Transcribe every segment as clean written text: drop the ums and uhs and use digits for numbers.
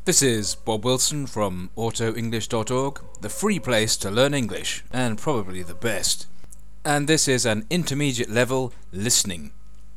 This is Bob Wilson from AutoEnglish.org, the free place to learn English, and probably the best. And this is an intermediate level listening.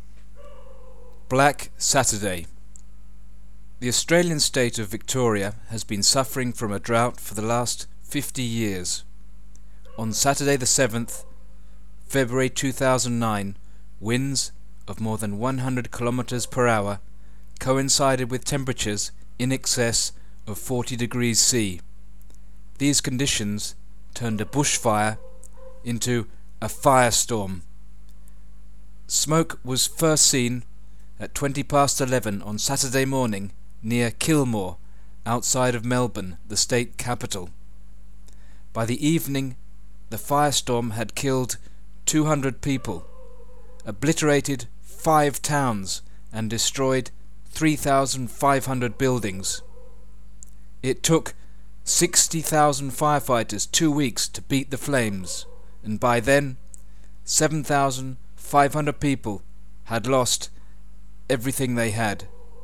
Black Saturday. The Australian state of Victoria has been suffering from a drought for the last 50 years. On Saturday the 7th, February 2009, winds of more than 100 kilometers per hour coincided with temperatures in excess of 40 degrees C. These conditions turned a bushfire into a firestorm. Smoke was first seen at 11:20 on Saturday morning near Kilmore, outside of Melbourne, the state capital. By the evening, the firestorm had killed 200 people, obliterated 5 towns, and destroyed 3,500 buildings. It took 60,000 firefighters 2 weeks to beat the flames, and by then 7,500 people had lost everything they had.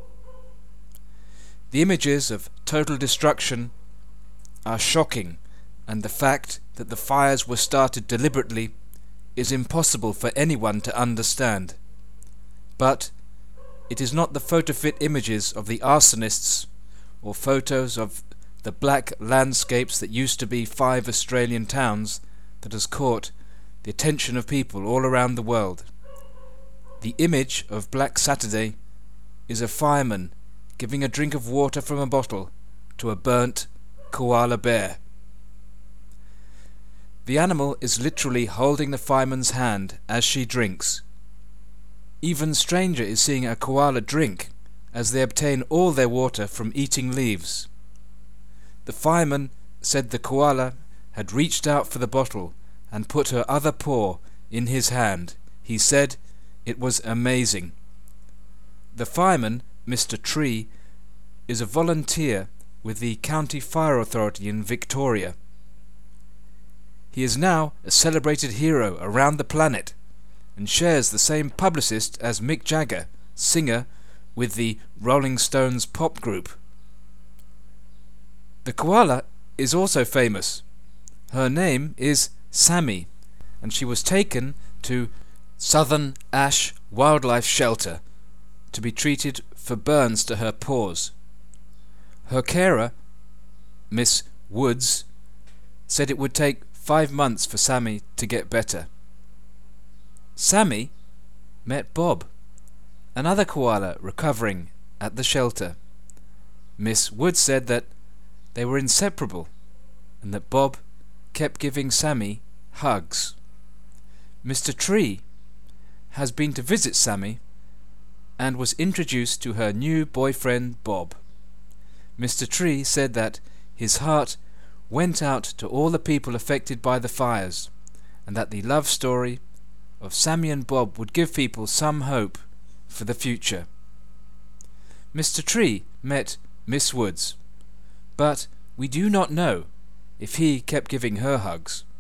The images of total destruction are shocking, and the fact that the fires were started deliberately is impossible for anyone to understand. But it is not the photo-fit images of the arsonists or photos of the black landscapes that used to be 5 Australian towns that has caught the attention of people all around the world. The image of Black Saturday is a fireman giving a drink of water from a bottle to a burnt koala bear. The animal is literally holding the fireman's hand as she drinks. Even stranger is seeing a koala drink, as they obtain all their water from eating leaves. The fireman said the koala had reached out for the bottle and put her other paw in his hand. He said it was amazing. The fireman, Mr. Tree, is a volunteer with the County Fire Authority in Victoria. He is now a celebrated hero around the planet, and shares the same publicist as Mick Jagger, singer with the Rolling Stones pop group. The koala is also famous. Her name is Sammy, and she was taken to Southern Ash Wildlife Shelter to be treated for burns to her paws. Her carer, Miss Woods, said it would take 5 months for Sammy to get better. Sammy met Bob, another koala recovering at the shelter. Miss Wood said that they were inseparable and that Bob kept giving Sammy hugs. Mr. Tree has been to visit Sammy and was introduced to her new boyfriend Bob. Mr. Tree said that his heart went out to all the people affected by the fires, and that the love story of Sammy and Bob would give people some hope for the future. Mr. Tree met Miss Woods, but we do not know if he kept giving her hugs.